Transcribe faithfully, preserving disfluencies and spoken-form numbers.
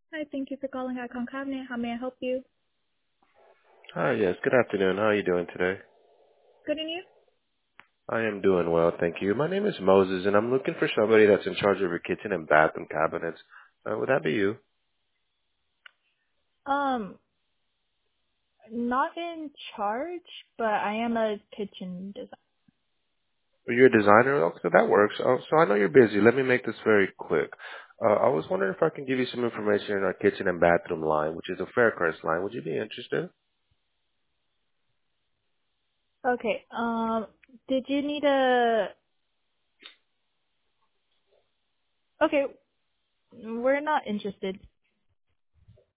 Hi, thank you for calling Icon Cabinet. How may I help you? Hi, yes. Good afternoon. How are you doing today? Good and you? I am doing well, thank you. My name is Moses, and I'm looking for somebody that's in charge of your kitchen and bathroom cabinets. Uh, would that be you? Um, not in charge, but I am a kitchen designer. Are you a designer? Oh, so that works. Oh, so I know you're busy. Let me make this very quick. Uh, I was wondering if I can give you some information in our kitchen and bathroom line, which is a Faircrest line. Would you be interested? Okay, um, did you need a, okay, we're not interested.